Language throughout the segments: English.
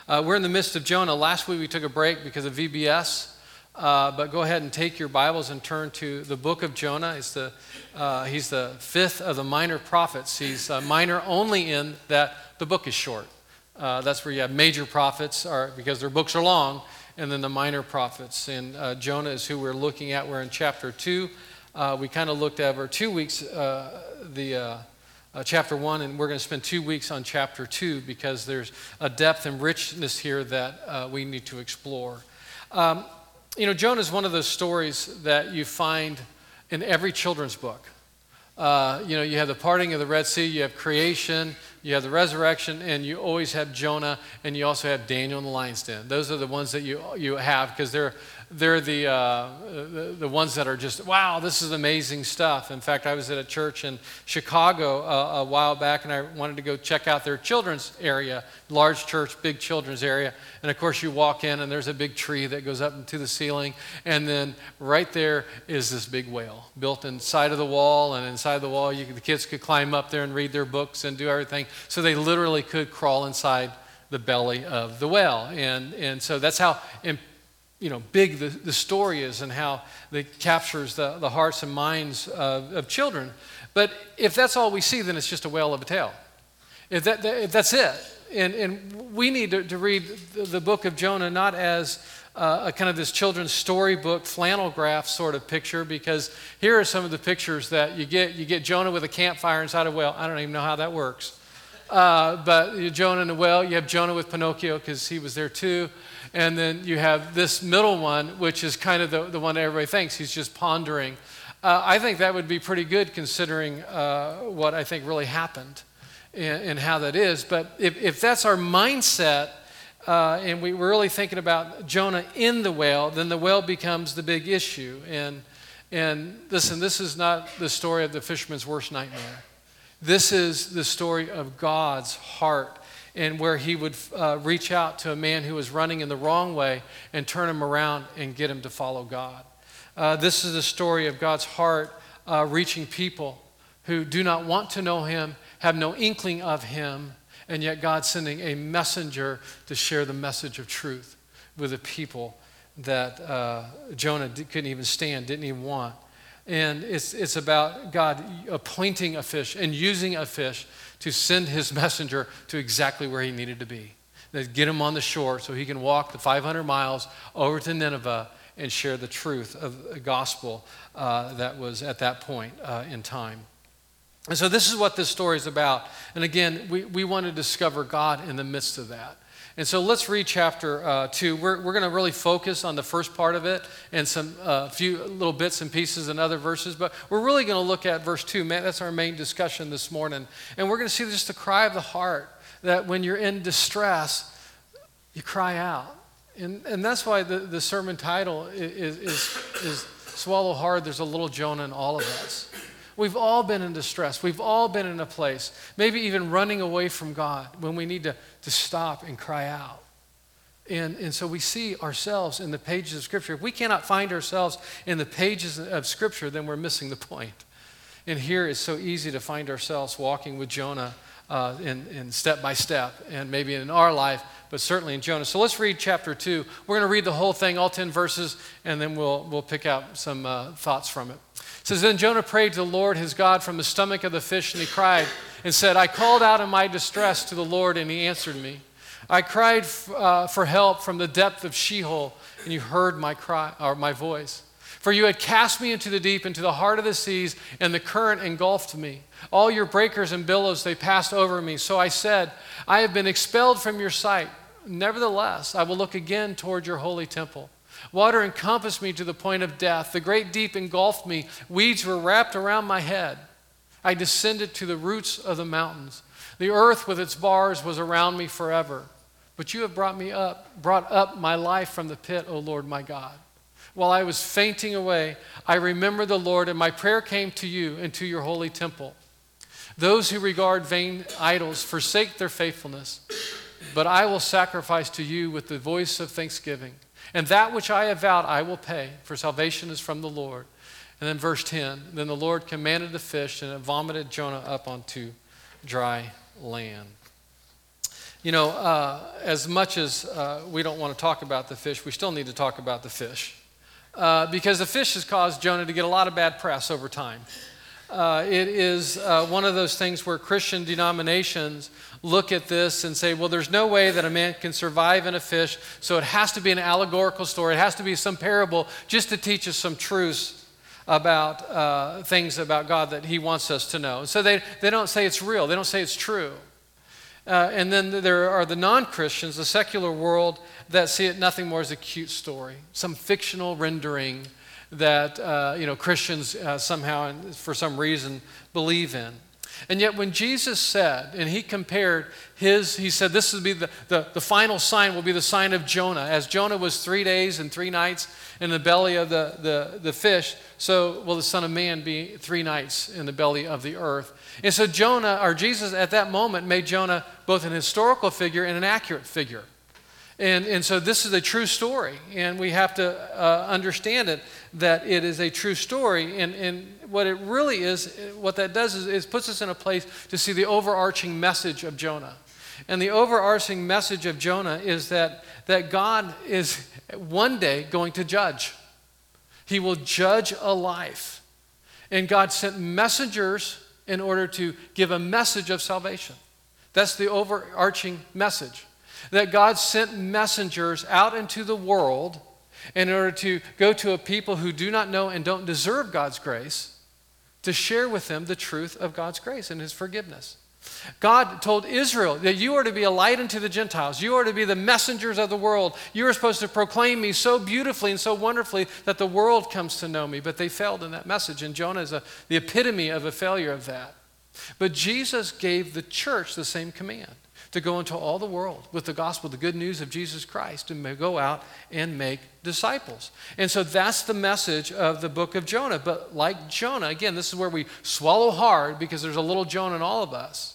We're in the midst of Jonah. Last week we took a break because of VBS, but go ahead and take your Bibles and turn to the book of Jonah. He's the fifth of the minor prophets. He's minor only in that the book is short. That's where you have major prophets because their books are long, and then the minor prophets. And Jonah is who we're looking at. We're in chapter 2. We kind of looked over 2 weeks chapter 1, and we're going to spend 2 weeks on chapter 2 because there's a depth and richness here that we need to explore. Jonah is one of those stories that you find in every children's book. You have the parting of the Red Sea, you have creation, you have the resurrection, and you always have Jonah, and you also have Daniel in the lion's den. Those are the ones that you have because they're the ones that are just, wow, this is amazing stuff. In fact, I was at a church in Chicago a while back, and I wanted to go check out their children's area, large church, big children's area. And of course, you walk in, and there's a big tree that goes up into the ceiling, and then right there is this big whale built inside of the wall, and inside the wall, the kids could climb up there and read their books and do everything. So they literally could crawl inside the belly of the whale. And so that's how big the story is and how it captures the hearts and minds of children. But if that's all we see, then it's just a whale of a tale. If that's it. And we need to read the book of Jonah not as a kind of this children's storybook flannel graph sort of picture, because here are some of the pictures that you get. You get Jonah with a campfire inside a whale. I don't even know how that works. But Jonah in the whale, you have Jonah with Pinocchio because he was there too. And then you have this middle one, which is kind of the one everybody thinks he's just pondering. I think that would be pretty good considering what I think really happened and how that is. But if that's our mindset and we're really thinking about Jonah in the whale, then the whale becomes the big issue. And listen, this is not the story of the fisherman's worst nightmare. This is the story of God's heart, and where he would reach out to a man who was running in the wrong way and turn him around and get him to follow God. This is the story of God's heart reaching people who do not want to know him, have no inkling of him, and yet God sending a messenger to share the message of truth with a people that Jonah couldn't even stand, didn't even want. And it's about God appointing a fish and using a fish to send his messenger to exactly where he needed to be. That get him on the shore so he can walk the 500 miles over to Nineveh and share the truth of the gospel that was at that point in time. And so this is what this story is about. And again, we want to discover God in the midst of that. And so let's read chapter 2. We're going to really focus on the first part of it and some few little bits and pieces in other verses, but we're really going to look at verse 2. That's our main discussion this morning. And we're going to see just the cry of the heart, that when you're in distress, you cry out. And that's why the sermon title is Swallow Hard, There's a Little Jonah in All of Us. We've all been in distress. We've all been in a place, maybe even running away from God, when we need to stop and cry out. And so we see ourselves in the pages of Scripture. If we cannot find ourselves in the pages of Scripture, then we're missing the point. And here it's so easy to find ourselves walking with Jonah in step by step, and maybe in our life, but certainly in Jonah. So let's read chapter 2. We're going to read the whole thing, all 10 verses, and then we'll pick out some thoughts from it. It says, Then Jonah prayed to the Lord his God from the stomach of the fish, and he cried and said, I called out in my distress to the Lord, and he answered me. I cried for help from the depth of Sheol, and you heard my cry, or my voice. For you had cast me into the deep, into the heart of the seas, and the current engulfed me. All your breakers and billows, they passed over me. So I said, I have been expelled from your sight. Nevertheless, I will look again toward your holy temple. Water encompassed me to the point of death. The great deep engulfed me. Weeds were wrapped around my head. I descended to the roots of the mountains. The earth with its bars was around me forever. But you have brought up my life from the pit, O Lord my God. While I was fainting away, I remembered the Lord, and my prayer came to you and to your holy temple. Those who regard vain idols forsake their faithfulness, but I will sacrifice to you with the voice of thanksgiving. And that which I have vowed I will pay, for salvation is from the Lord. And then verse 10, Then the Lord commanded the fish, and it vomited Jonah up onto dry land. As much as we don't want to talk about the fish, we still need to talk about the fish. Because the fish has caused Jonah to get a lot of bad press over time. It is one of those things where Christian denominations look at this and say, well, there's no way that a man can survive in a fish, so it has to be an allegorical story. It has to be some parable just to teach us some truths about things about God that he wants us to know. So they don't say it's real. They don't say it's true. And then there are the non-Christians, the secular world, that see it nothing more as a cute story, some fictional rendering that Christians somehow and for some reason believe in. And yet when Jesus said, and he compared he said this would be the final sign will be the sign of Jonah. As Jonah was 3 days and 3 nights in the belly of the fish, so will the Son of Man be 3 nights in the belly of the earth. And so Jesus at that moment made Jonah both an historical figure and an accurate figure. And so this is a true story, and we have to understand it, that it is a true story. And what it really is, what that does is puts us in a place to see the overarching message of Jonah. And the overarching message of Jonah is that God is one day going to judge. He will judge a life. And God sent messengers in order to give a message of salvation. That's the overarching message. That God sent messengers out into the world in order to go to a people who do not know and don't deserve God's grace, to share with them the truth of God's grace and his forgiveness. God told Israel that you are to be a light unto the Gentiles. You are to be the messengers of the world. You are supposed to proclaim me so beautifully and so wonderfully that the world comes to know me. But they failed in that message, and Jonah is the epitome of a failure of that. But Jesus gave the church the same command, to go into all the world with the gospel, the good news of Jesus Christ, and go out and make disciples. And so that's the message of the book of Jonah. But like Jonah, again, this is where we swallow hard because there's a little Jonah in all of us.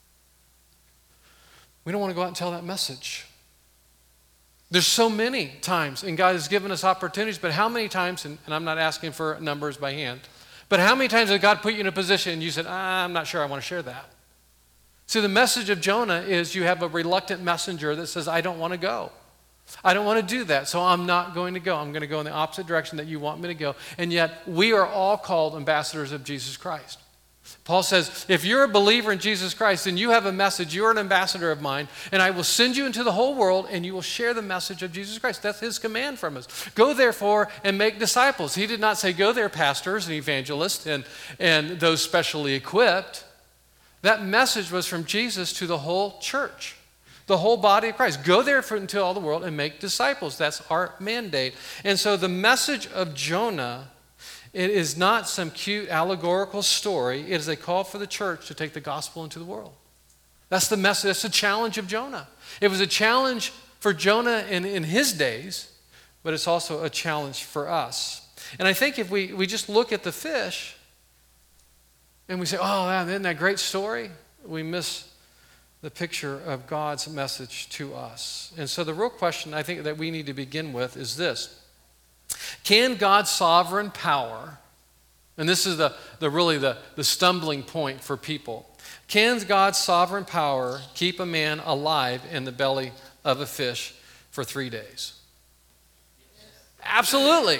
We don't want to go out and tell that message. There's so many times, and God has given us opportunities, but how many times, and I'm not asking for numbers by hand, but how many times has God put you in a position and you said, I'm not sure I want to share that? See, the message of Jonah is you have a reluctant messenger that says, I don't want to go. I don't want to do that, so I'm not going to go. I'm going to go in the opposite direction that you want me to go. And yet, we are all called ambassadors of Jesus Christ. Paul says, if you're a believer in Jesus Christ, then you have a message. You're an ambassador of mine, and I will send you into the whole world, and you will share the message of Jesus Christ. That's his command from us. Go, therefore, and make disciples. He did not say, go there, pastors and evangelists and those specially equipped. That message was from Jesus to the whole church, the whole body of Christ. Go therefore into all the world and make disciples. That's our mandate. And so the message of Jonah, it is not some cute allegorical story. It is a call for the church to take the gospel into the world. That's the message. That's the challenge of Jonah. It was a challenge for Jonah in his days, but it's also a challenge for us. And I think if we just look at the fish and we say, oh, man, isn't that a great story? We miss the picture of God's message to us. And so the real question I think that we need to begin with is this. Can God's sovereign power, and this is the stumbling point for people, can God's sovereign power keep a man alive in the belly of a fish for 3 days? Absolutely.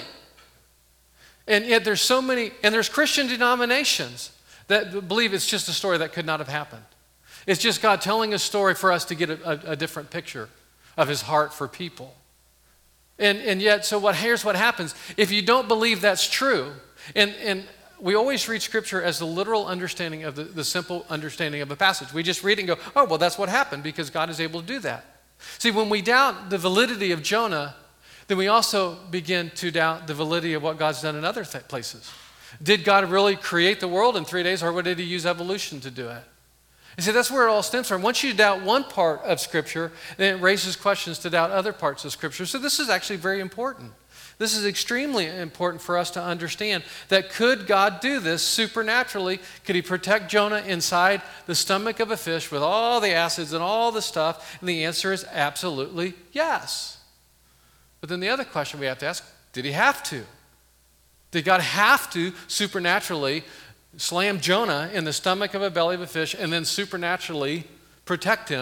And yet there's so many, and there's Christian denominations that believe it's just a story that could not have happened. It's just God telling a story for us to get a different picture of his heart for people. And yet, so here's what happens. If you don't believe that's true, and we always read Scripture as the literal understanding of the simple understanding of a passage. We just read and go, oh, well, that's what happened because God is able to do that. See, when we doubt the validity of Jonah, then we also begin to doubt the validity of what God's done in other places. Did God really create the world in 3 days, or did he use evolution to do it? You see, that's where it all stems from. Once you doubt one part of Scripture, then it raises questions to doubt other parts of Scripture. So this is actually very important. This is extremely important for us to understand that could God do this supernaturally? Could he protect Jonah inside the stomach of a fish with all the acids and all the stuff? And the answer is absolutely yes. But then the other question we have to ask, did he have to? Did God have to supernaturally slam Jonah in the stomach of a belly of a fish and then supernaturally protect him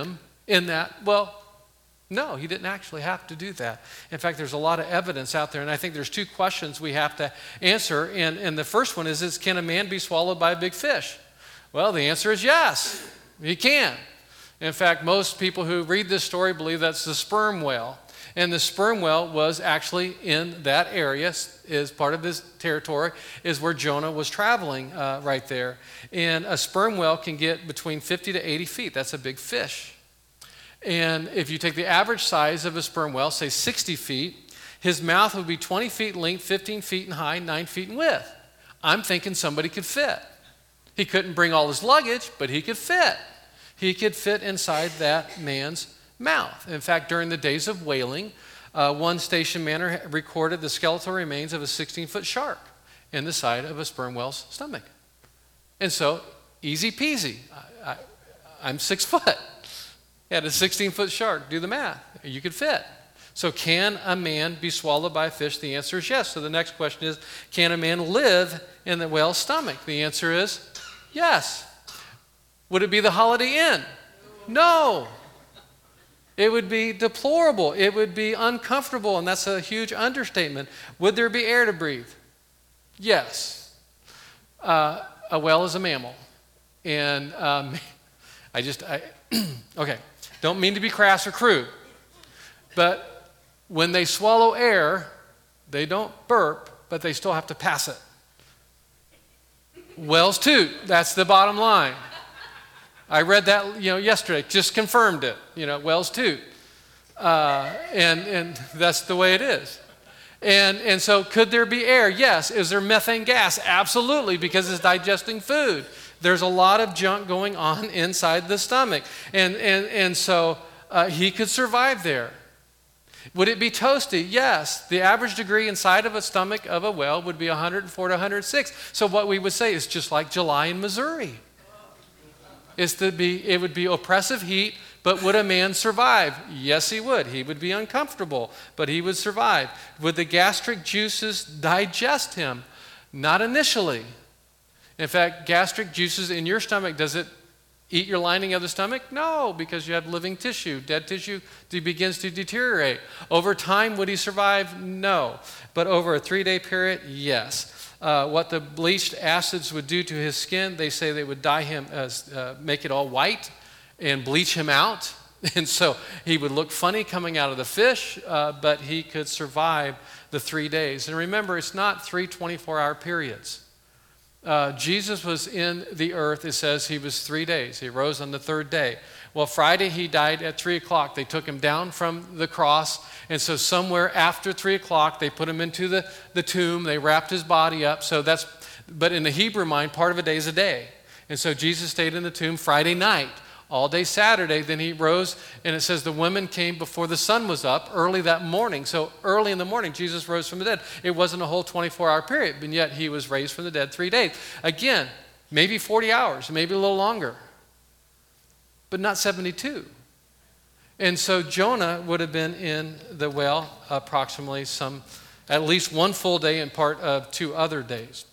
in that? Well, no, he didn't actually have to do that. In fact, there's a lot of evidence out there, and I think there's two questions we have to answer. And the first one is, can a man be swallowed by a big fish? Well, the answer is yes, he can. In fact, most people who read this story believe that's the sperm whale. And the sperm whale was actually in that area, is part of this territory, is where Jonah was traveling right there. And a sperm whale can get between 50 to 80 feet. That's a big fish. And if you take the average size of a sperm whale, say 60 feet, his mouth would be 20 feet in length, 15 feet in height, 9 feet in width. I'm thinking somebody could fit. He couldn't bring all his luggage, but he could fit. He could fit inside that man's mouth. In fact, during the days of whaling, one station manor recorded the skeletal remains of a 16-foot shark in the side of a sperm whale's stomach. And so, easy peasy. I'm 6 foot. Had a 16-foot shark. Do the math. You could fit. So can a man be swallowed by a fish? The answer is yes. So the next question is, can a man live in the whale's stomach? The answer is yes. Would it be the Holiday Inn? No. It would be deplorable. It would be uncomfortable, and that's a huge understatement. Would there be air to breathe? Yes. A whale is a mammal. And okay, don't mean to be crass or crude, but when they swallow air, they don't burp, but they still have to pass it. Whales toot. That's the bottom line. I read that, yesterday. Just confirmed it. Whales toot, and that's the way it is. And so, could there be air? Yes. Is there methane gas? Absolutely, because it's digesting food. There's a lot of junk going on inside the stomach, and so he could survive there. Would it be toasty? Yes. The average degree inside of a stomach of a whale would be 104 to 106. So what we would say is just like July in Missouri. It would be oppressive heat, but would a man survive? Yes, he would. He would be uncomfortable, but he would survive. Would the gastric juices digest him? Not initially. In fact, gastric juices in your stomach, does it eat your lining of the stomach? No, because you have living tissue. Dead tissue begins to deteriorate. Over time, would he survive? No. But over a 3-day period, yes. What the bleached acids would do to his skin, they say they would dye him, make it all white and bleach him out. And so he would look funny coming out of the fish, but he could survive the 3 days. And remember, it's not 3 24-hour periods. Jesus was in the earth, it says he was 3 days. He rose on the 3rd day. Well, Friday he died at 3 o'clock. They took him down from the cross, and so somewhere after 3 o'clock, they put him into the tomb. They wrapped his body up. But in the Hebrew mind, part of a day is a day. And so Jesus stayed in the tomb Friday night, all day Saturday. Then he rose, and it says the women came before the sun was up early that morning. So early in the morning, Jesus rose from the dead. It wasn't a whole 24-hour period, but yet he was raised from the dead 3 days. Again, maybe 40 hours, maybe a little longer, but not 72. And so Jonah would have been in the whale approximately at least 1 full day and part of 2 other days.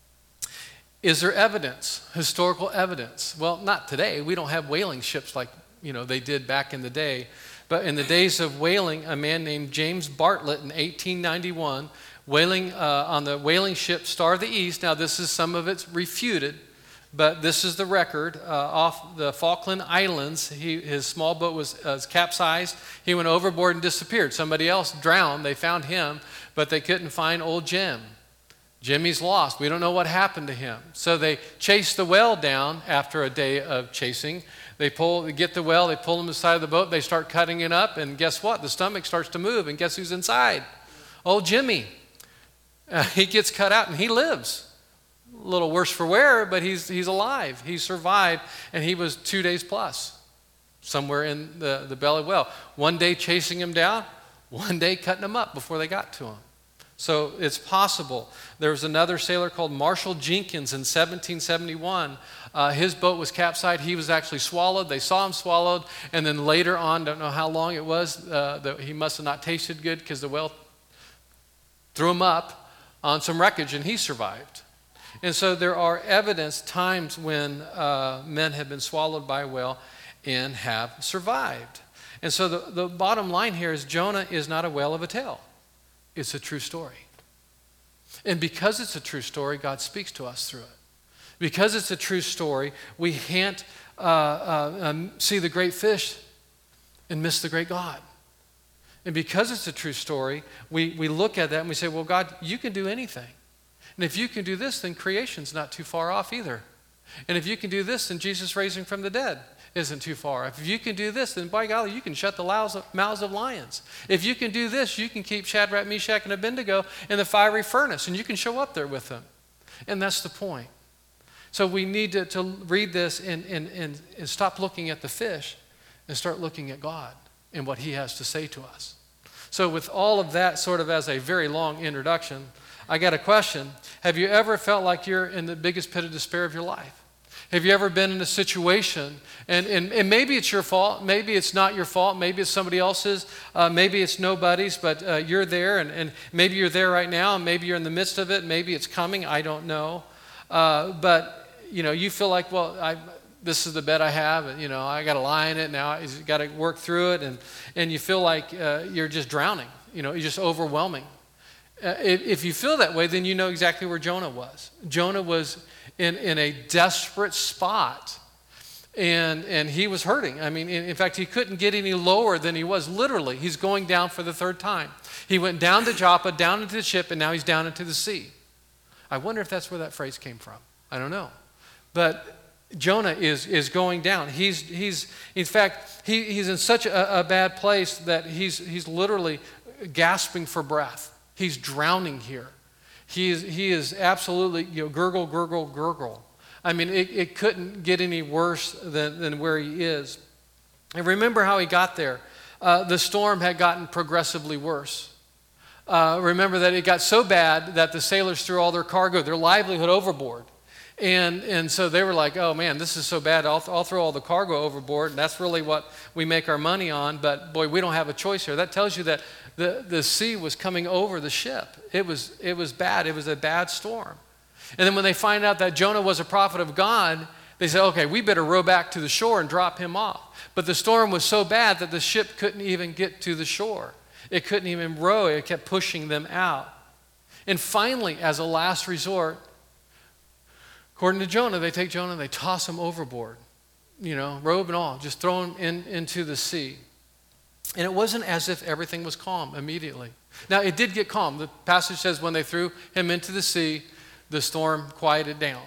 Is there evidence, historical evidence? Well, not today. We don't have whaling ships like they did back in the day. But in the days of whaling, a man named James Bartlett in 1891, whaling on the whaling ship Star of the East. Now, some of it's refuted, but this is the record. Off the Falkland Islands, his small boat was capsized. He went overboard and disappeared. Somebody else drowned. They found him, but they couldn't find old Jim. Jimmy's lost. We don't know what happened to him. So they chase the whale down after a day of chasing. They get the whale, they pull him to the side of the boat, they start cutting it up, and guess what? The stomach starts to move, and guess who's inside? Old Jimmy. He gets cut out, and he lives. A little worse for wear, but he's alive. He survived, and he was 2 days plus, somewhere in the belly of the whale. 1 day chasing him down, 1 day cutting him up before they got to him. So it's possible. There was another sailor called Marshall Jenkins in 1771. His boat was capsized. He was actually swallowed. They saw him swallowed. And then later on, don't know how long it was, he must have not tasted good because the whale threw him up on some wreckage and he survived. And so there are times when men have been swallowed by a whale. and have survived. And so the bottom line here is Jonah is not a whale of a tale. It's a true story. And because it's a true story, God speaks to us through it. Because it's a true story, we can't see the great fish and miss the great God. And because it's a true story, we look at that and we say, well, God, you can do anything. And if you can do this, then creation's not too far off either. And if you can do this, then Jesus raising from the dead isn't too far. If you can do this, then by golly, you can shut the mouths of lions. If you can do this, you can keep Shadrach, Meshach, and Abednego in the fiery furnace, and you can show up there with them. And that's the point. So we need to read this and stop looking at the fish and start looking at God and what he has to say to us. So with all of that sort of as a very long introduction, I got a question. Have you ever felt like you're in the biggest pit of despair of your life? Have you ever been in a situation, and maybe it's your fault, maybe it's not your fault, maybe it's somebody else's, maybe it's nobody's, but you're there, and maybe you're there right now, and maybe you're in the midst of it, maybe it's coming, I don't know. But, you feel like, well, this is the bed I have, and, I got to lie in it now, I got to work through it, and you feel like you're just drowning, you're just overwhelming. If you feel that way, then you know exactly where Jonah was. Jonah was in a desperate spot, and he was hurting. I mean, in fact, he couldn't get any lower than he was. Literally, he's going down for the third time. He went down to Joppa, down into the ship, and now he's down into the sea. I wonder if that's where that phrase came from. I don't know. But Jonah is going down. He's in fact, he's in such a bad place that he's literally gasping for breath. He's drowning here. He is absolutely, gurgle, gurgle, gurgle. I mean, it couldn't get any worse than where he is. And remember how he got there. The storm had gotten progressively worse. Remember that it got so bad that the sailors threw all their cargo, their livelihood overboard. And so they were like, oh man, this is so bad, I'll throw all the cargo overboard, and that's really what we make our money on, but boy, we don't have a choice here. That tells you that the sea was coming over the ship. It was bad. It was a bad storm. And then when they find out that Jonah was a prophet of God, they say, okay, we better row back to the shore and drop him off. But the storm was so bad that the ship couldn't even get to the shore. It couldn't even row. It kept pushing them out. And finally, as a last resort, according to Jonah, they take Jonah and they toss him overboard, robe and all, just throw him into the sea. And it wasn't as if everything was calm immediately. Now, it did get calm. The passage says when they threw him into the sea, the storm quieted down.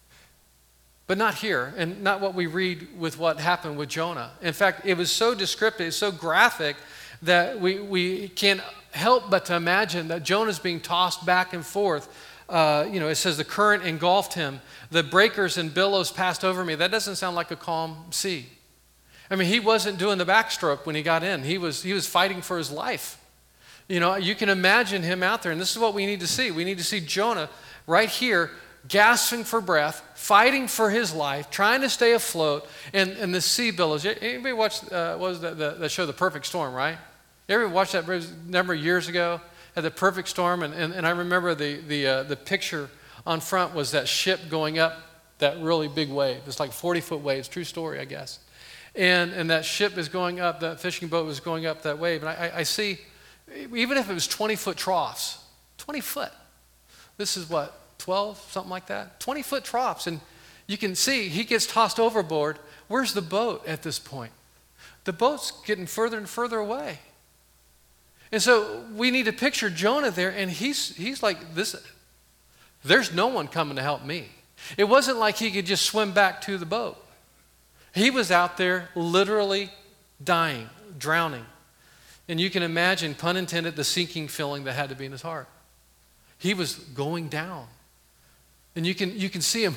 But not here, and not what we read with what happened with Jonah. In fact, it was so descriptive, so graphic, that we can't help but to imagine that Jonah's being tossed back and forth. It says the current engulfed him. The breakers and billows passed over me. That doesn't sound like a calm sea. I mean, he wasn't doing the backstroke when he got in. He was fighting for his life. You can imagine him out there, and this is what we need to see. We need to see Jonah right here, gasping for breath, fighting for his life, trying to stay afloat, and the sea billows. Anybody watch what was the show The Perfect Storm, right? You ever watched that a number of years ago? Had The Perfect Storm, and I remember the picture on front was that ship going up that really big wave. It's like 40-foot waves, true story, I guess. And that ship is going up, that fishing boat was going up that wave. And I see, even if it was 20-foot troughs, 20 foot. This is what, 12, something like that? 20-foot troughs. And you can see he gets tossed overboard. Where's the boat at this point? The boat's getting further and further away. And so we need to picture Jonah there, and he's like, there's no one coming to help me. It wasn't like he could just swim back to the boat. He was out there literally dying, drowning. And you can imagine, pun intended, the sinking feeling that had to be in his heart. He was going down. And you can see him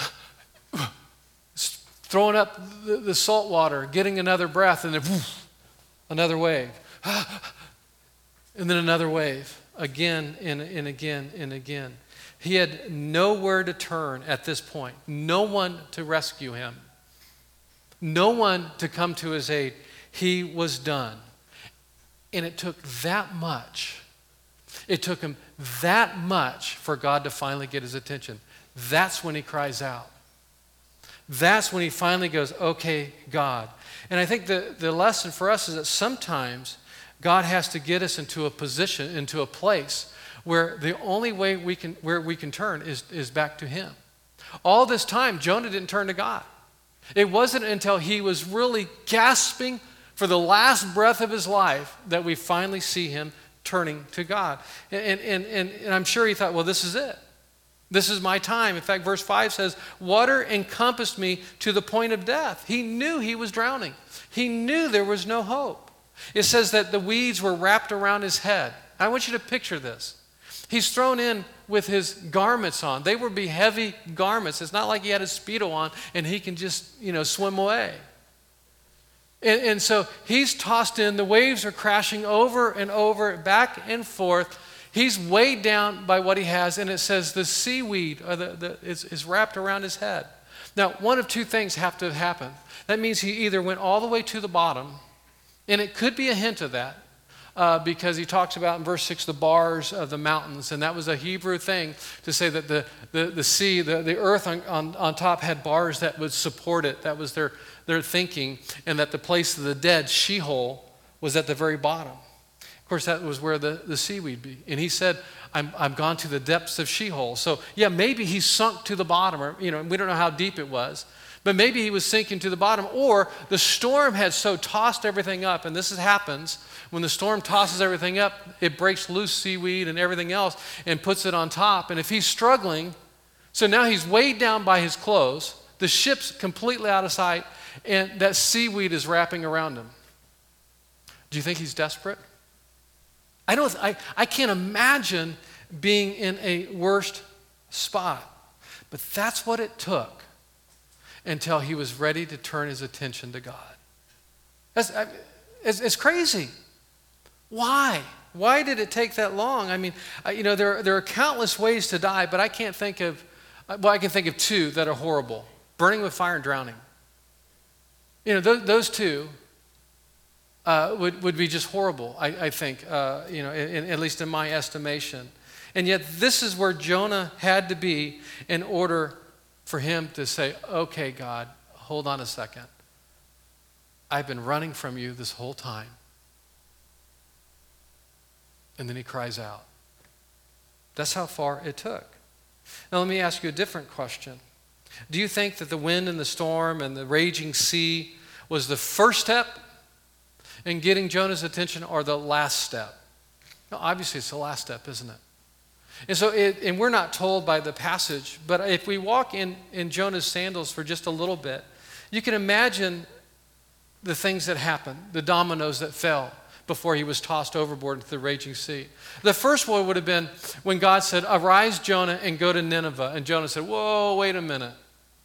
throwing up the salt water, getting another breath, and then whoosh, another wave. And then another wave, again and again and again. He had nowhere to turn at this point, no one to rescue him, no one to come to his aid. He was done. And it took that much. It took him that much for God to finally get his attention. That's when he cries out. That's when he finally goes, okay, God. And I think the lesson for us is that sometimes God has to get us into a position, into a place where the only way we can turn is back to him. All this time, Jonah didn't turn to God. It wasn't until he was really gasping for the last breath of his life that we finally see him turning to God. And I'm sure he thought, well, this is it. This is my time. In fact, verse 5 says, water encompassed me to the point of death. He knew he was drowning. He knew there was no hope. It says that the weeds were wrapped around his head. I want you to picture this. He's thrown in with his garments on. They would be heavy garments. It's not like he had his Speedo on and he can just, swim away. And so he's tossed in. The waves are crashing over and over, back and forth. He's weighed down by what he has, and it says the seaweed is wrapped around his head. Now, one of two things have to happen. That means he either went all the way to the bottom, and it could be a hint of that, because he talks about in verse 6 the bars of the mountains, and that was a Hebrew thing to say that the sea, the earth on top had bars that would support it. That was their thinking, and that the place of the dead, Sheol, was at the very bottom. Of course, that was where the seaweed be. And he said, I'm gone to the depths of Sheol. So, yeah, maybe he sunk to the bottom, or, we don't know how deep it was. But maybe he was sinking to the bottom, or the storm had so tossed everything up, and this happens. When the storm tosses everything up, it breaks loose seaweed and everything else and puts it on top. And if he's struggling, so now he's weighed down by his clothes, the ship's completely out of sight, and that seaweed is wrapping around him. Do you think he's desperate? I can't imagine being in a worse spot. But that's what it took until he was ready to turn his attention to God. It's crazy. Why? Why did it take that long? I mean, there are countless ways to die, but I can think of two that are horrible. Burning with fire and drowning. Those two would be just horrible, I think, at least in my estimation. And yet this is where Jonah had to be in order for him to say, okay, God, hold on a second. I've been running from you this whole time. And then he cries out. That's how far it took. Now let me ask you a different question. Do you think that the wind and the storm and the raging sea was the first step in getting Jonah's attention, or the last step? No, obviously it's the last step, isn't it? And so, and we're not told by the passage, but if we walk in Jonah's sandals for just a little bit, you can imagine the things that happened, the dominoes that fell before he was tossed overboard into the raging sea. The first one would have been when God said, arise, Jonah, and go to Nineveh. And Jonah said, whoa, wait a minute.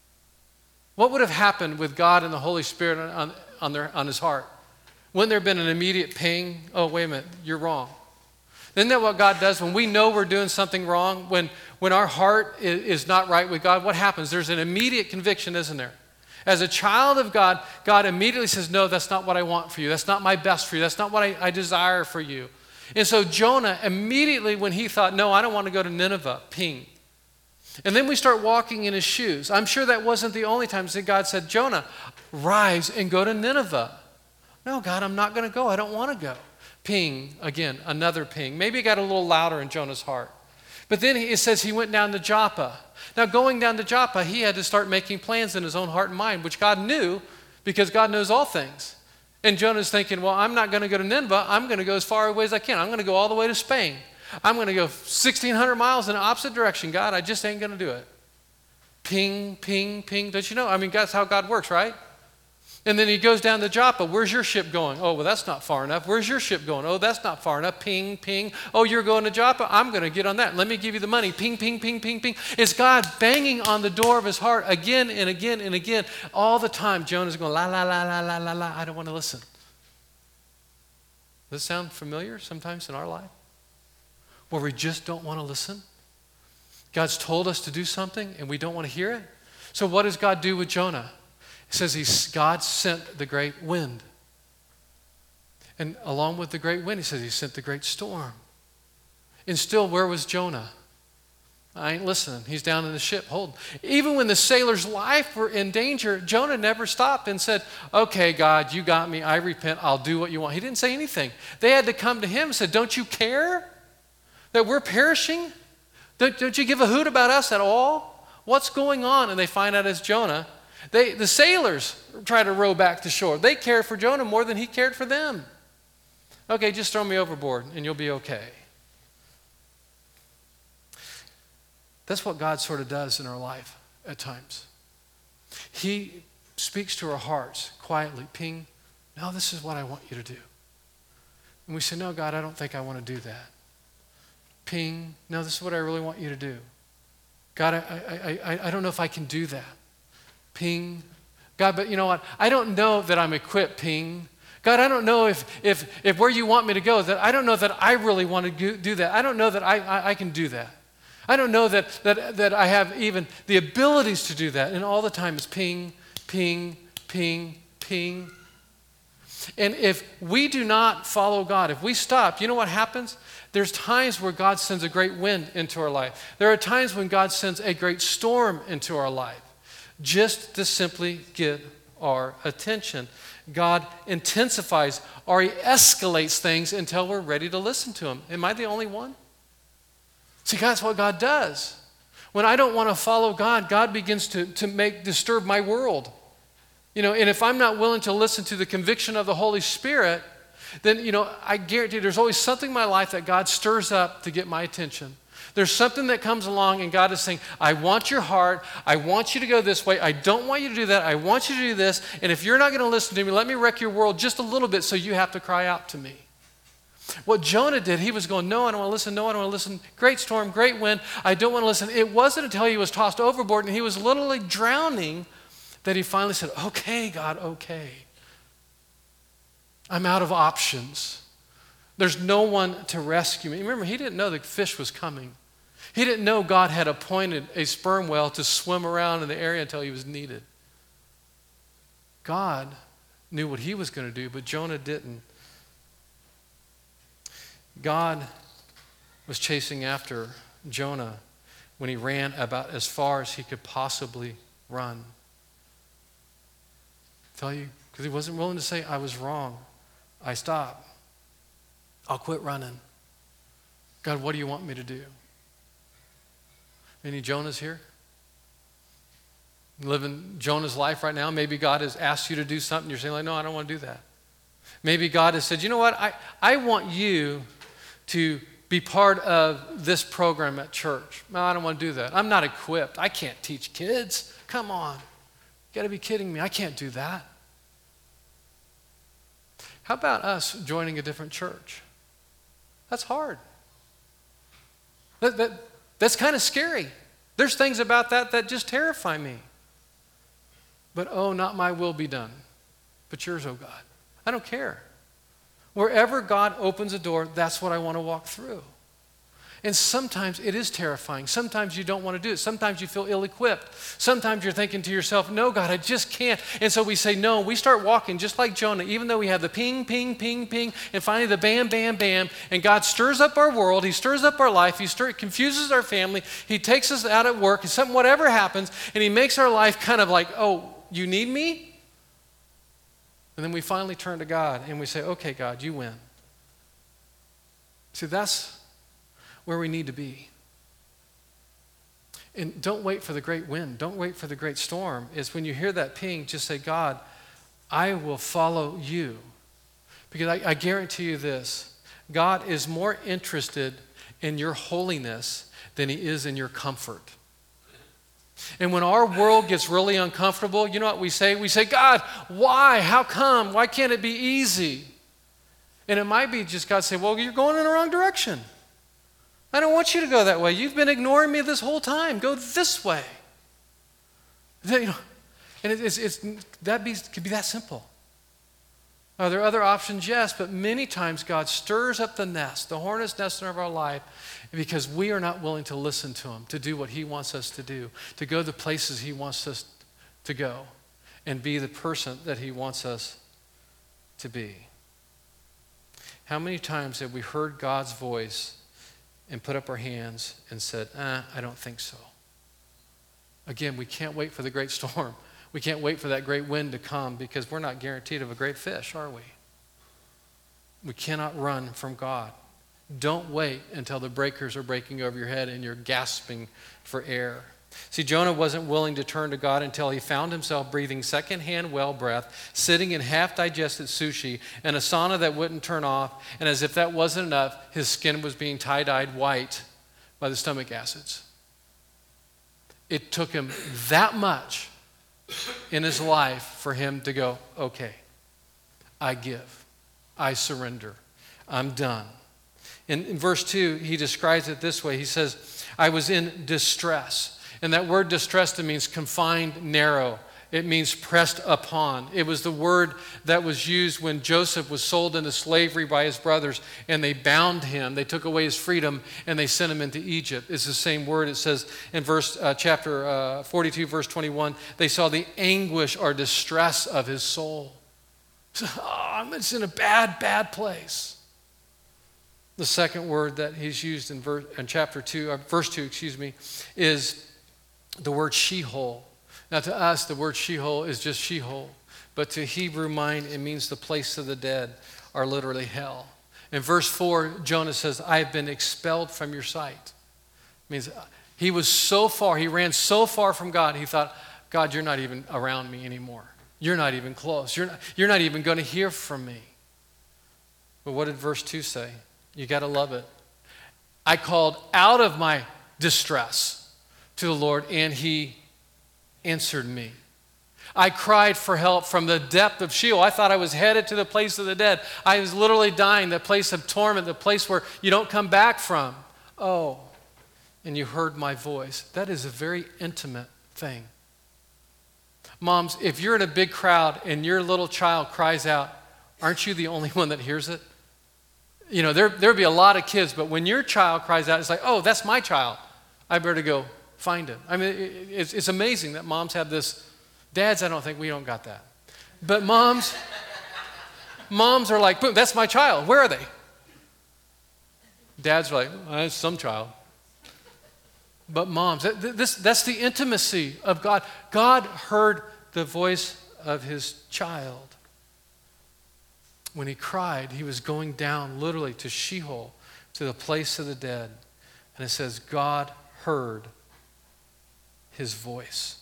What would have happened with God and the Holy Spirit on his heart? Wouldn't there have been an immediate ping? Oh, wait a minute, you're wrong. Isn't that what God does? When we know we're doing something wrong, when our heart is not right with God, what happens? There's an immediate conviction, isn't there? As a child of God, God immediately says, no, that's not what I want for you. That's not my best for you. That's not what I desire for you. And so Jonah, immediately when he thought, no, I don't want to go to Nineveh, ping. And then we start walking in his shoes. I'm sure that wasn't the only time that God said, Jonah, rise and go to Nineveh. No, God, I'm not going to go. I don't want to go. Ping, again, another ping. Maybe it got a little louder in Jonah's heart. But then it says he went down to Joppa. Now, going down to Joppa, he had to start making plans in his own heart and mind, which God knew, because God knows all things. And Jonah's thinking, well, I'm not going to go to Nineveh. I'm going to go as far away as I can. I'm going to go all the way to Spain. I'm going to go 1,600 miles in the opposite direction. God, I just ain't going to do it. Ping, ping, ping. Don't you know? I mean, that's how God works, right? And then he goes down to Joppa. Where's your ship going? Oh, well, that's not far enough. Where's your ship going? Oh, that's not far enough. Ping, ping. Oh, you're going to Joppa? I'm going to get on that. Let me give you the money. Ping, ping, ping, ping, ping. It's God banging on the door of his heart again and again and again. All the time, Jonah's going, la, la, la, la, la, la, la. I don't want to listen. Does this sound familiar sometimes in our life? Where we just don't want to listen? God's told us to do something and we don't want to hear it? So what does God do with Jonah? It says God sent the great wind. And along with the great wind, he says he sent the great storm. And still, where was Jonah? I ain't listening. He's down in the ship. Hold. Even when the sailors' life were in danger, Jonah never stopped and said, okay, God, you got me. I repent. I'll do what you want. He didn't say anything. They had to come to him and said, don't you care that we're perishing? Don't you give a hoot about us at all? What's going on? And they find out it's Jonah. The sailors try to row back to shore. They cared for Jonah more than he cared for them. Okay, just throw me overboard and you'll be okay. That's what God sort of does in our life at times. He speaks to our hearts quietly, ping, no, this is what I want you to do. And we say, no, God, I don't think I want to do that. Ping, no, this is what I really want you to do. God, I don't know if I can do that. Ping, God, but you know what? I don't know that I'm equipped, ping. God, I don't know if where you want me to go, that I don't know that I really want to do that. I don't know that I can do that. I don't know that I have even the abilities to do that. And all the time it's ping, ping, ping, ping. And if we do not follow God, if we stop, you know what happens? There's times where God sends a great wind into our life. There are times when God sends a great storm into our life just to simply get our attention. God intensifies or he escalates things until we're ready to listen to him. Am I the only one? See, that's what God does. When I don't want to follow God, God begins to disturb my world. And if I'm not willing to listen to the conviction of the Holy Spirit, then, I guarantee there's always something in my life that God stirs up to get my attention. There's something that comes along and God is saying, I want your heart. I want you to go this way. I don't want you to do that. I want you to do this. And if you're not going to listen to me, let me wreck your world just a little bit so you have to cry out to me. What Jonah did, he was going, no, I don't want to listen. No, I don't want to listen. Great storm, great wind. I don't want to listen. It wasn't until he was tossed overboard and he was literally drowning that he finally said, okay, God, okay. I'm out of options. There's no one to rescue me. Remember, he didn't know the fish was coming. He didn't know God had appointed a sperm whale to swim around in the area until he was needed. God knew what he was going to do, but Jonah didn't. God was chasing after Jonah when he ran about as far as he could possibly run. Tell you, because he wasn't willing to say, I was wrong. I stopped. I'll quit running. God, what do you want me to do? Any Jonahs here? Living Jonah's life right now. Maybe God has asked you to do something. You're saying, like, no, I don't want to do that. Maybe God has said, you know what? I want you to be part of this program at church. No, I don't want to do that. I'm not equipped. I can't teach kids. Come on. You got to be kidding me. I can't do that. How about us joining a different church? That's hard. That's kind of scary. There's things about that just terrify me. But oh, not my will be done, but yours, oh God. I don't care. Wherever God opens a door, that's what I want to walk through. And sometimes it is terrifying. Sometimes you don't want to do it. Sometimes you feel ill-equipped. Sometimes you're thinking to yourself, no, God, I just can't. And so we say no. We start walking just like Jonah, even though we have the ping, ping, ping, ping, and finally the bam, bam, bam. And God stirs up our world. He stirs up our life. He confuses our family. He takes us out at work. And whatever happens, and he makes our life kind of like, oh, you need me? And then we finally turn to God and we say, okay, God, you win. See, that's where we need to be. And don't wait for the great wind. Don't wait for the great storm. It's when you hear that ping, just say, God, I will follow you. Because I guarantee you this, God is more interested in your holiness than he is in your comfort. And when our world gets really uncomfortable, you know what we say? We say, God, why? How come? Why can't it be easy? And it might be just God say, well, you're going in the wrong direction. I don't want you to go that way. You've been ignoring me this whole time. Go this way. And could be that simple. Are there other options? Yes, but many times God stirs up the nest, the hornet's nest of our life, because we are not willing to listen to him, to do what he wants us to do, to go the places he wants us to go, and be the person that he wants us to be. How many times have we heard God's voice and put up our hands and said, I don't think so. Again, we can't wait for the great storm. We can't wait for that great wind to come because we're not guaranteed of a great fish, are we? We cannot run from God. Don't wait until the breakers are breaking over your head and you're gasping for air. See, Jonah wasn't willing to turn to God until he found himself breathing secondhand well breath, sitting in half-digested sushi, and a sauna that wouldn't turn off, and as if that wasn't enough, his skin was being tie-dyed white by the stomach acids. It took him that much in his life for him to go, okay, I give, I surrender, I'm done. In verse 2, he describes it this way. He says, I was in distress. And that word distress means confined, narrow. It means pressed upon. It was the word that was used when Joseph was sold into slavery by his brothers and they bound him. They took away his freedom and they sent him into Egypt. It's the same word. It says in chapter 42, verse 21, they saw the anguish or distress of his soul. It's in a bad, bad place. The second word that he's used in verse 2, is the word Sheol. Now to us, the word Sheol is just Sheol, but to Hebrew mind, it means the place of the dead, or literally hell. In verse 4, Jonah says, I have been expelled from your sight. It means he was so far, he ran so far from God, he thought, God, you're not even around me anymore. You're not even close. You're not even going to hear from me. But what did verse 2 say? You got to love it. I called out of my distress to the Lord, and he answered me. I cried for help from the depth of Sheol. I thought I was headed to the place of the dead. I was literally dying, the place of torment, the place where you don't come back from. Oh, and you heard my voice. That is a very intimate thing. Moms, if you're in a big crowd and your little child cries out, aren't you the only one that hears it? You know, there'll be a lot of kids, but when your child cries out, it's like, oh, that's my child. I better go find it. I mean, it's amazing that moms have this. Dads, I don't think we don't got that. But moms are like, boom, that's my child. Where are they? Dads are like, it's some child. But moms, that's the intimacy of God. God heard the voice of his child. When he cried, he was going down literally to Sheol, to the place of the dead. And it says, God heard his voice.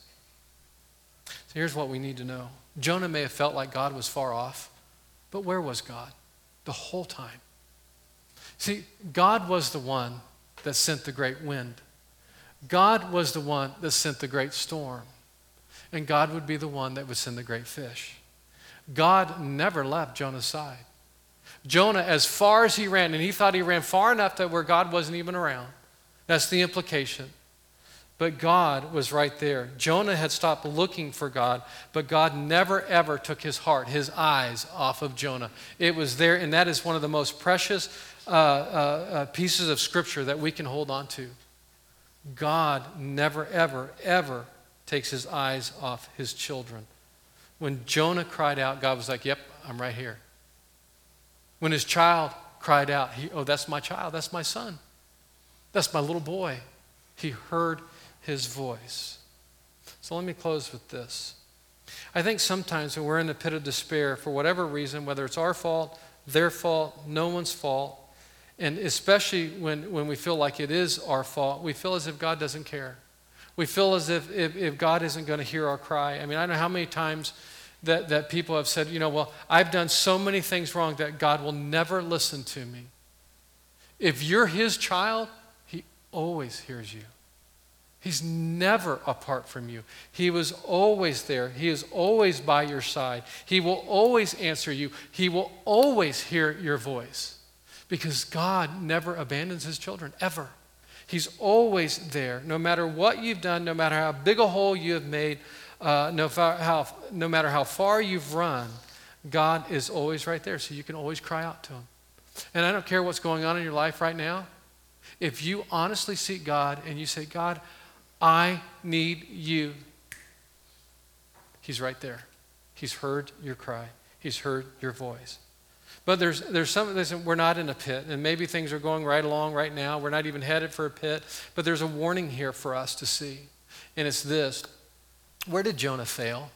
So here's what we need to know. Jonah may have felt like God was far off, but where was God the whole time? See, God was the one that sent the great wind. God was the one that sent the great storm. And God would be the one that would send the great fish. God never left Jonah's side. Jonah, as far as he ran, and he thought he ran far enough to where God wasn't even around. That's the implication. But God was right there. Jonah had stopped looking for God, but God never ever took his heart, his eyes off of Jonah. It was there, and that is one of the most precious pieces of scripture that we can hold on to. God never ever, ever takes his eyes off his children. When Jonah cried out, God was like, yep, I'm right here. When his child cried out, that's my child, that's my son, that's my little boy. He heard his voice. So let me close with this. I think sometimes when we're in the pit of despair, for whatever reason, whether it's our fault, their fault, no one's fault, and especially when we feel like it is our fault, we feel as if God doesn't care. We feel as if God isn't going to hear our cry. I mean, I don't know how many times that people have said, well, I've done so many things wrong that God will never listen to me. If you're his child, he always hears you. He's never apart from you. He was always there. He is always by your side. He will always answer you. He will always hear your voice because God never abandons his children, ever. He's always there, no matter what you've done, no matter how big a hole you have made, no matter how far you've run, God is always right there, so you can always cry out to him. And I don't care what's going on in your life right now. If you honestly seek God and you say, God, I need you, he's right there. He's heard your cry. He's heard your voice. But there's some, listen, we're not in a pit, and maybe things are going right along right now. We're not even headed for a pit, but there's a warning here for us to see, and it's this. Where did Jonah fail?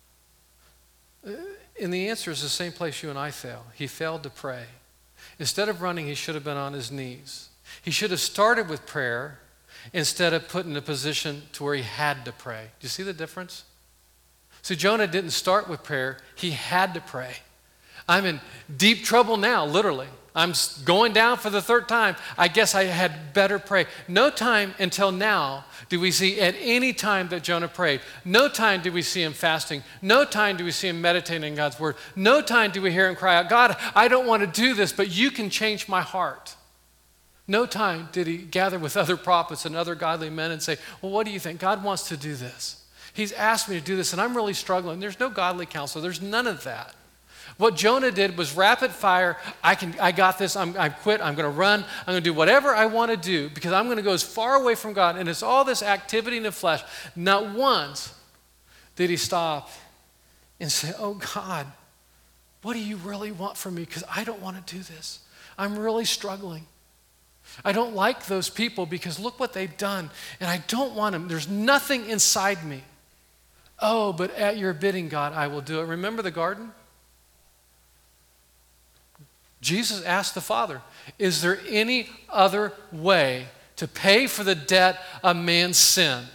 And the answer is the same place you and I fail. He failed to pray. Instead of running, he should have been on his knees. He should have started with prayer instead of put in a position to where he had to pray. Do you see the difference? So Jonah didn't start with prayer. He had to pray. I'm in deep trouble now, literally. I'm going down for the third time. I guess I had better pray. No time until now do we see at any time that Jonah prayed. No time do we see him fasting. No time do we see him meditating on God's word. No time do we hear him cry out, God, I don't want to do this, but you can change my heart. No time did he gather with other prophets and other godly men and say, well, what do you think? God wants to do this. He's asked me to do this, and I'm really struggling. There's no godly counsel. There's none of that. What Jonah did was rapid fire. I got this. I quit. I'm going to run. I'm going to do whatever I want to do because I'm going to go as far away from God. And it's all this activity in the flesh. Not once did he stop and say, oh, God, what do you really want from me? Because I don't want to do this. I'm really struggling. I don't like those people because look what they've done. And I don't want them. There's nothing inside me. Oh, but at your bidding, God, I will do it. Remember the garden? Jesus asked the Father, is there any other way to pay for the debt of man's sin?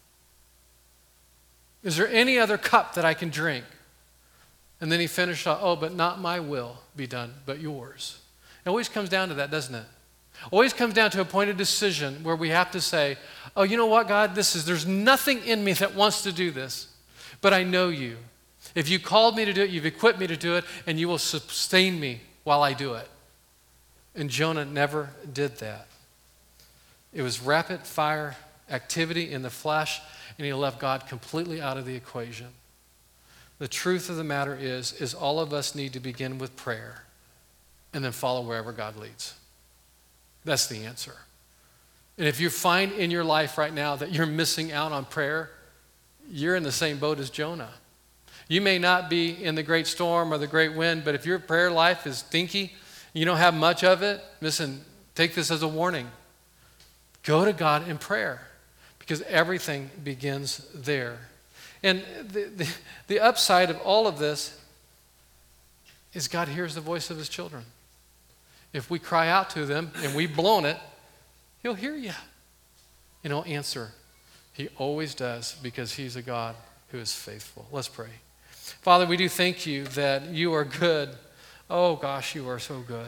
Is there any other cup that I can drink? And then he finished off, oh, but not my will be done, but yours. It always comes down to that, doesn't it? Always comes down to a point of decision where we have to say, oh, you know what, God, there's nothing in me that wants to do this, but I know you. If you called me to do it, you've equipped me to do it, and you will sustain me while I do it. And Jonah never did that. It was rapid fire activity in the flesh, and he left God completely out of the equation. The truth of the matter is all of us need to begin with prayer and then follow wherever God leads. That's the answer. And if you find in your life right now that you're missing out on prayer, you're in the same boat as Jonah. You may not be in the great storm or the great wind, but if your prayer life is stinky, you don't have much of it, listen, take this as a warning. Go to God in prayer because everything begins there. And the upside of all of this is God hears the voice of his children. If we cry out to them and we've blown it, he'll hear you and he'll answer. He always does because he's a God who is faithful. Let's pray. Father, we do thank you that you are good. Oh gosh, you are so good.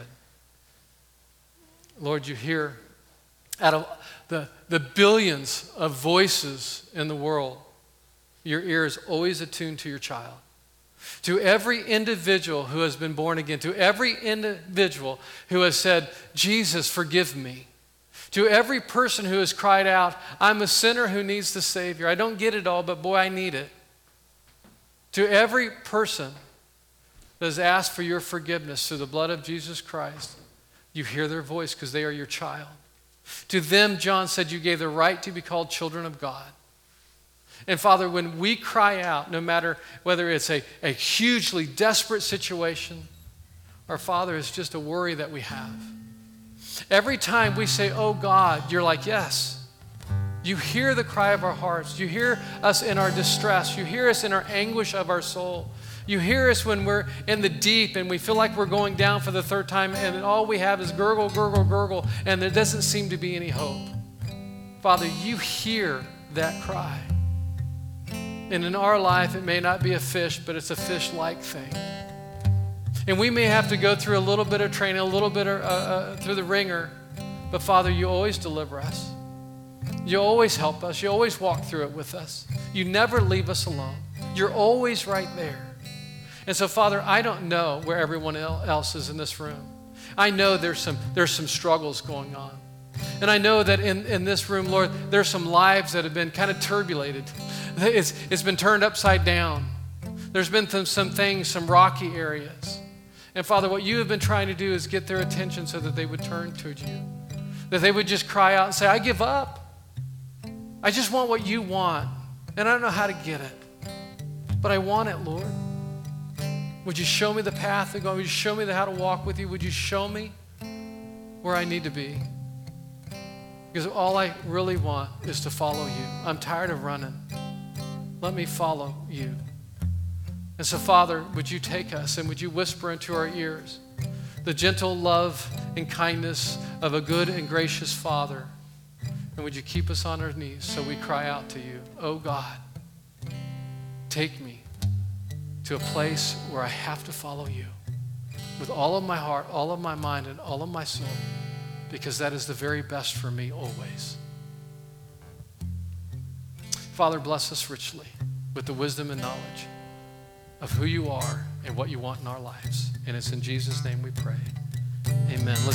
Lord, you hear out of the billions of voices in the world, your ear is always attuned to your child. To every individual who has been born again, to every individual who has said, Jesus, forgive me. To every person who has cried out, I'm a sinner who needs the Savior. I don't get it all, but boy, I need it. To every person that has asked for your forgiveness through the blood of Jesus Christ, you hear their voice because they are your child. To them, John said, you gave the right to be called children of God. And Father, when we cry out, no matter whether it's a hugely desperate situation, or Father, it's just a worry that we have. Every time we say, oh God, you're like, yes. You hear the cry of our hearts. You hear us in our distress. You hear us in our anguish of our soul. You hear us when we're in the deep and we feel like we're going down for the third time and all we have is gurgle, gurgle, gurgle, and there doesn't seem to be any hope. Father, you hear that cry. And in our life, it may not be a fish, but it's a fish-like thing. And we may have to go through a little bit of training, a little bit through the ringer, but Father, you always deliver us. You always help us. You always walk through it with us. You never leave us alone. You're always right there. And so, Father, I don't know where everyone else is in this room. I know there's some struggles going on. And I know that in this room, Lord, there's some lives that have been kind of turbulated. It's been turned upside down. There's been some things, some rocky areas. And Father, what you have been trying to do is get their attention so that they would turn toward you. That they would just cry out and say, I give up. I just want what you want. And I don't know how to get it. But I want it, Lord. Would you show me the path to go? Would you show me how to walk with you? Would you show me where I need to be? Because all I really want is to follow you. I'm tired of running. Let me follow you. And so, Father, would you take us and would you whisper into our ears the gentle love and kindness of a good and gracious Father? And would you keep us on our knees so we cry out to you, oh God, take me to a place where I have to follow you with all of my heart, all of my mind, and all of my soul, because that is the very best for me always. Father, bless us richly with the wisdom and knowledge of who you are and what you want in our lives. And it's in Jesus' name we pray. Amen.